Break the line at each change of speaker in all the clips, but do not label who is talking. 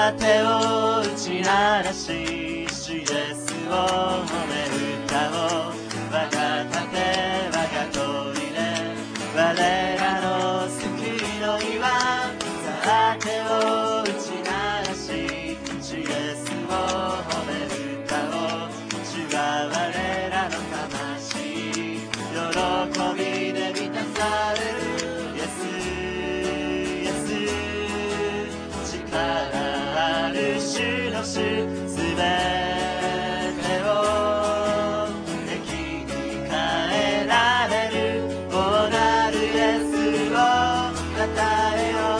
あ手を打ち鳴らし主イエスを褒め歌おう。我が盾我が砦我らの救いの岩。さあ手を打ち鳴らし主イエスを褒め歌おう。主が我らの魂喜びで満たされる。イエスイエス力ある主の主すべてを敵に変えられる。王なるイエスをたたえよ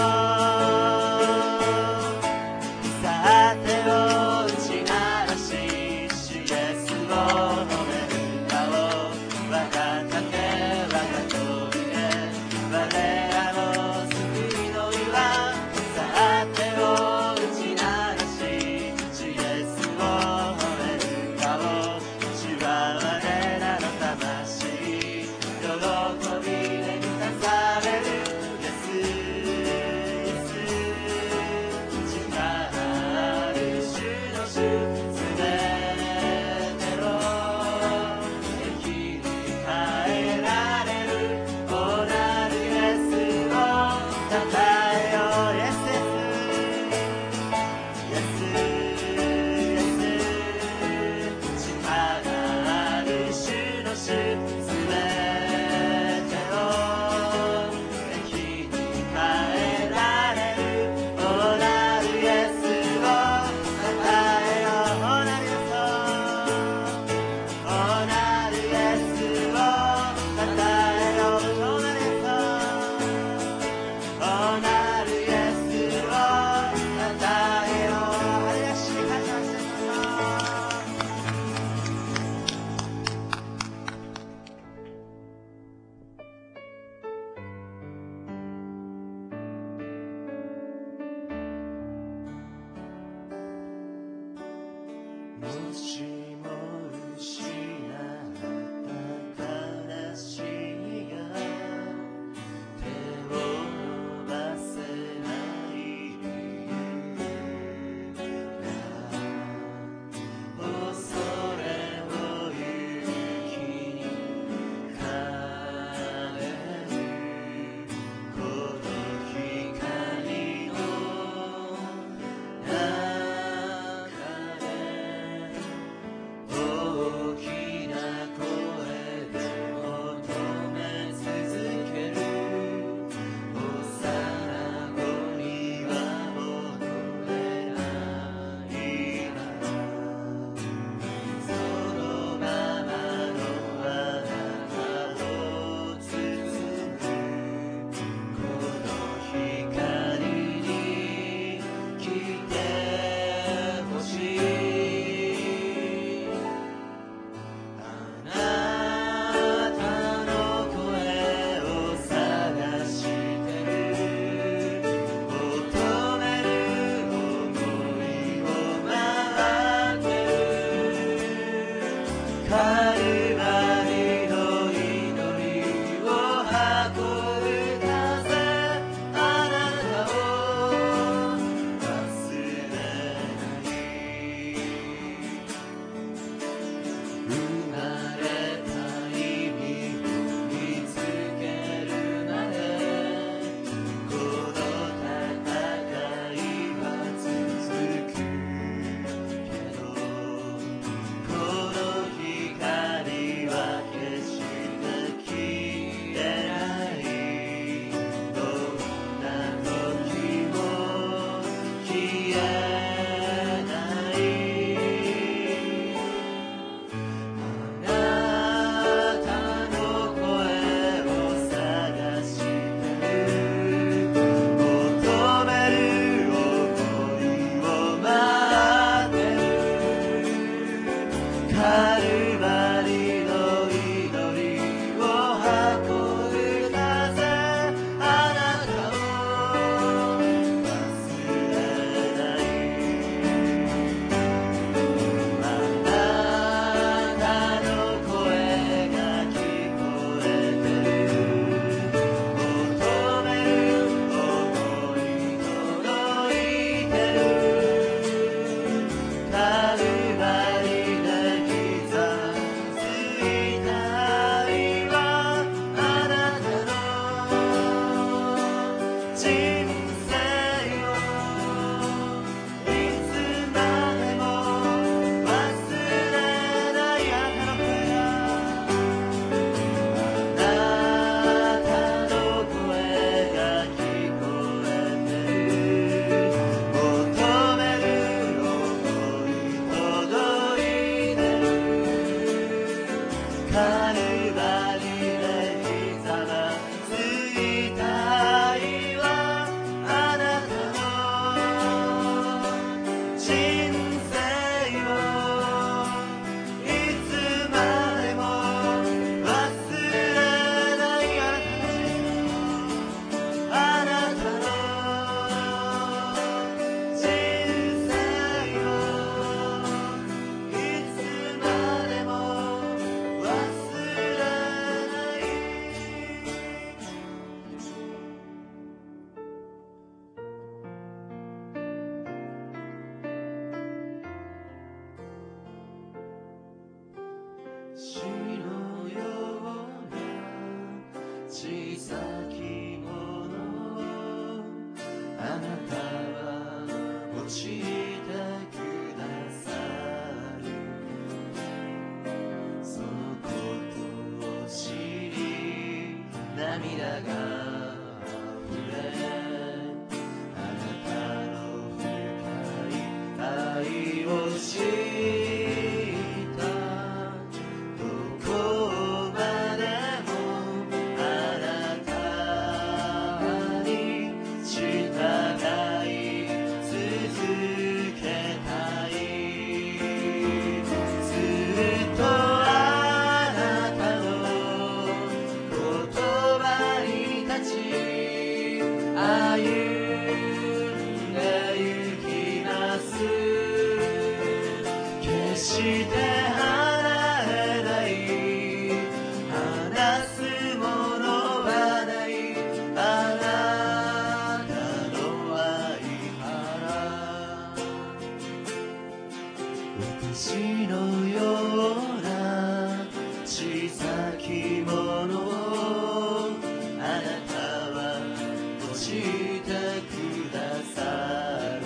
う。さあ手を打ち鳴らし主イエスを褒め歌おう。我が盾我が砦我らの救いの岩。さあ手を打ち鳴らし主イエスを褒め歌おう。主は我らの魂喜びで満たされる。イエスイエス力ある主の主すべてを敵に変えられる。王なるイエスをたたえよう。イエスイエスイエス力ある主の主すべてを敵に変えられる。王なるイエスをたたえよう。王なるイエスを王なるイエスをたたえよう。王なるイエスを王なるイエスをたたえよう。ハレルヤ主に感謝をしていきましょう。もしも失った悲しみが手を伸ばせない理由が恐れを勇気に変える。この光の中でが溢れ、あなたの深い愛を知ったどこまでもあなたに従い続けたいずっとあなたの言葉に立ち歩んで行きます決して離れない離すものはないあなたの愛から私のような小さきものをあなたは用いてくださる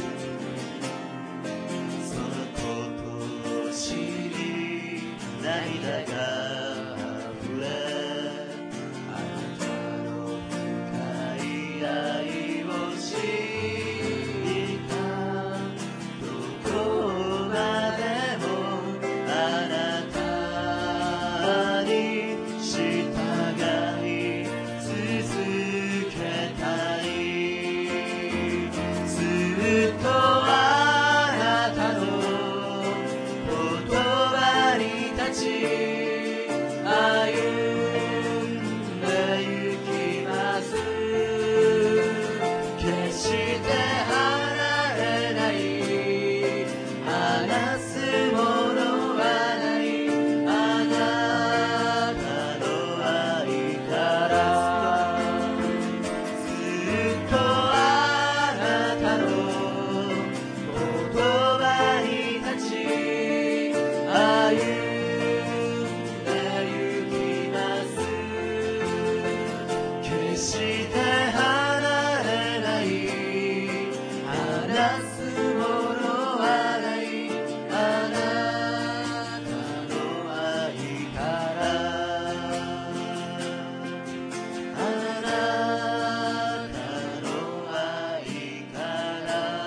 そのことを知り涙が溢れあなたの深い愛を知ったどこまでもあなたに従い続けたいずっとあなたの言葉に立ち歩んで行きます決して離れない離すものはないあなたの愛からずっとあなたの言葉に立ち歩んで行きます決して離れない離すものはないあなたの愛からあなたの愛から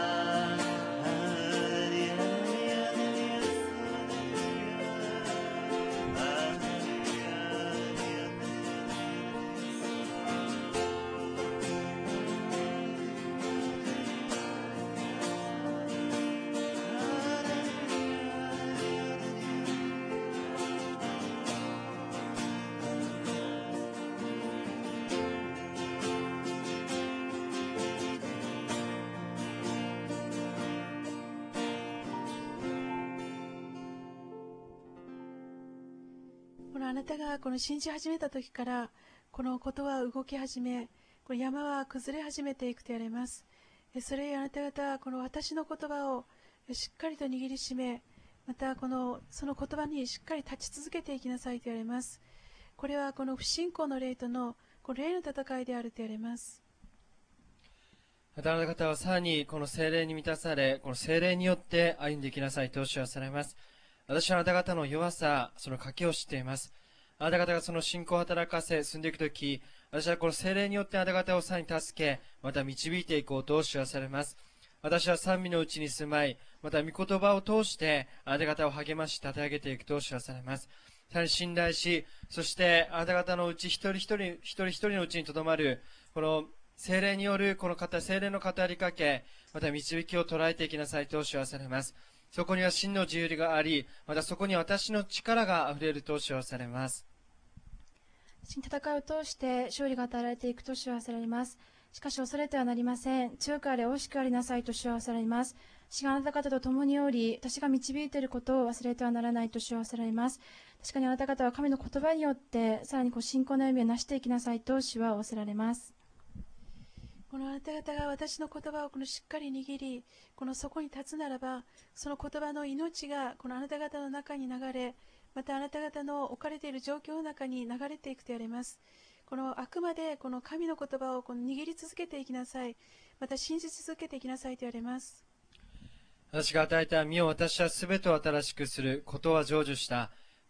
このあなたがこの信じ始めた時からこのことは動き始め、この山は崩れ始めていくと言われます。それゆえあなた方はこの私の言葉をしっかりと握りしめ、またその言葉にしっかり立ち続けていきなさいと言われます。これはこの不信仰の霊とのこの霊の戦いであると言われます。
またあなた方はさらにこの聖霊に満たされ、この聖霊によって歩んでいきなさいと主はされます。私はあなた方の弱さ、その賭けを知っています。あなた方がその信仰を働かせ、進んでいくとき、私はこの聖霊によってあなた方をさらに助け、また導いていこうと主はされます。私は賛美のうちに住まい、また御言葉を通してあなた方を励まし、立て上げていくと主はされます。さらに信頼し、そしてあなた方のうち一人一人のうちにとどまる、この聖霊によるこの聖霊の語りかけ、また導きを捉えていきなさいと主はされます。そこには真の自由があり、またそこに私の力があふれると主はされます。
戦いを通して勝利が与えられていくと主はされます。しかし恐れてはなりません。強くあれ、大しくありなさいと主はされます。主があなた方と共におり、私が導いていることを忘れてはならないと主はされます。確かにあなた方は神の言葉によって、さらに信仰の歩みをなしていきなさいと主は仰せられます。
このあなた方が私の言葉をしっかり握り、そこに立つならば、その言葉の命があなた方の中に流れ、またあなた方の置かれている状況の中に流れていくと言われます。あくまで神の言葉を握り続けていきなさい。また信じ続けていきなさいと言われます。
私が与えた身を私はすべてを新しくすることは成就した。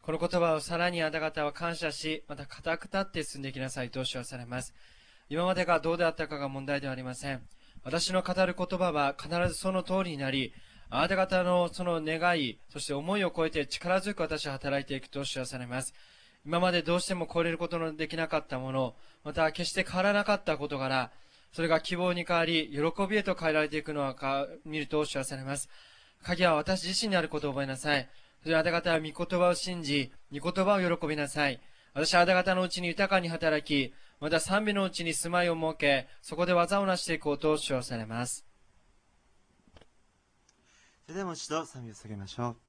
この言葉をさらにあなた方は感謝し、また固く立って進んでいきなさいと主はされます。今までがどうであったかが問題ではありません。私の語る言葉は必ずその通りになり、あなた方のその願い、そして思いを超えて力強く私は働いていくと主はされます。今までどうしても超えることのできなかったもの、また決して変わらなかった事柄、それが希望に変わり、喜びへと変えられていくのは見ると主はされます。鍵は私自身にあることを覚えなさい。それであなた方は御言葉を信じ、御言葉を喜びなさい。私はあなた方のうちに豊かに働き、また賛美のうちに住まいを設け、そこで技を成していこうと主はされます。
それではもう一度賛美を捧げましょう。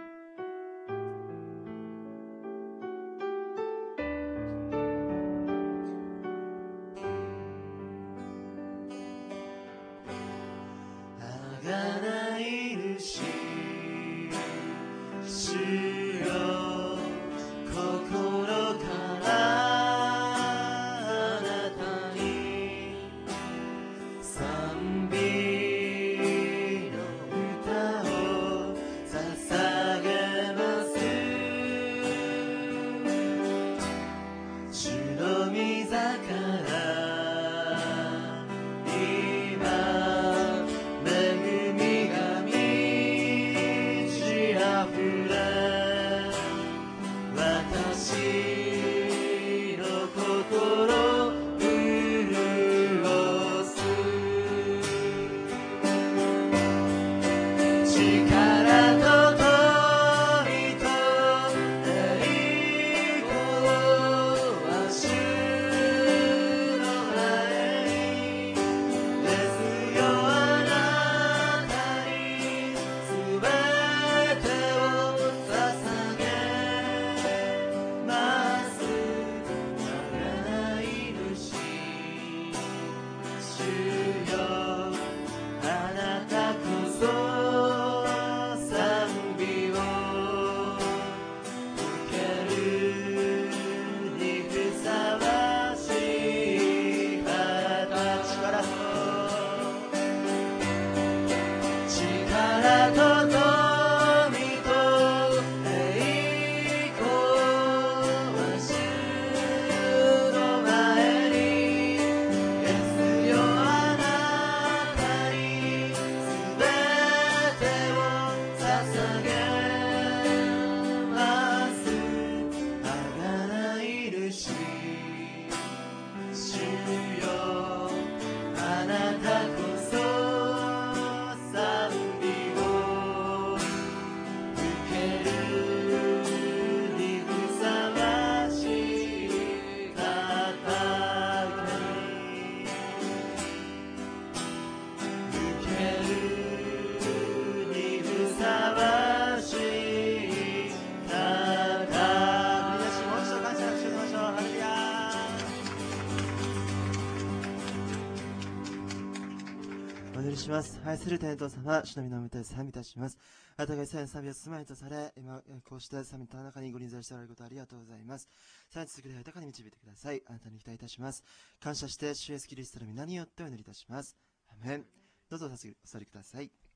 愛する天道様、主の皆をもて賛美いたします。あなたがイスラエルの賛美を住まいとされ、今こうした賛美の中にご臨在しておられることありがとうございます。さらに続けて豊かに導いてください。あなたに期待いたします。感謝して主イエスキリストの皆によってお祈りいたします。アメン。どうぞお座りください。